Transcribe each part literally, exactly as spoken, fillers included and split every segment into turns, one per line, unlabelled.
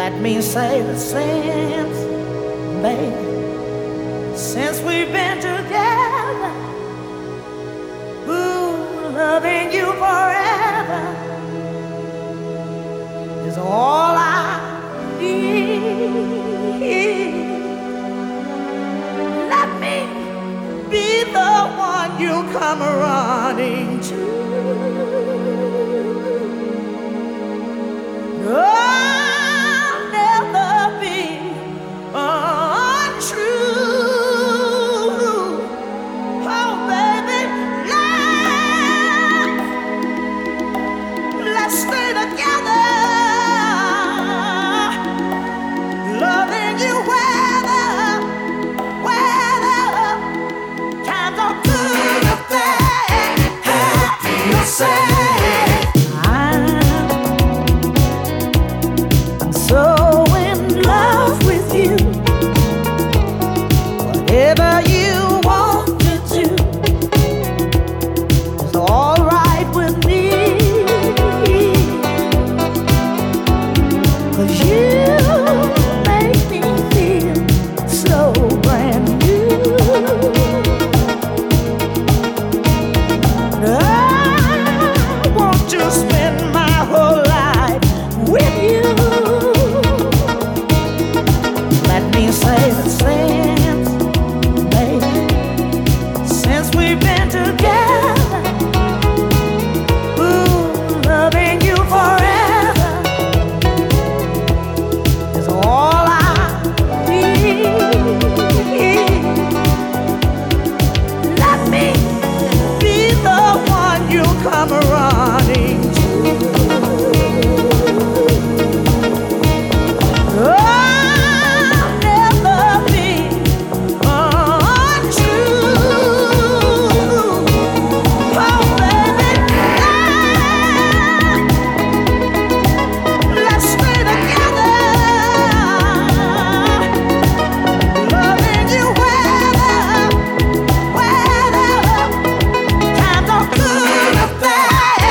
Let me say that since, baby, since we've been together, ooh, loving you forever is all I need. Let me be the one you come running to. I'll never be untrue. Oh, baby, let, let's stay together, loving you weather, weather, times are good or bad, happy or sad. So in love with you, whatever you want to do is all right with me, 'cause you make me feel so brand new. I want to spend my whole life with you. Let me say that since, baby, since we've been together, ooh, loving you forever is all I need. Let me be the one you come running to. Times are good or bad.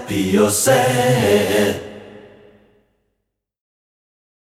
happy or sad.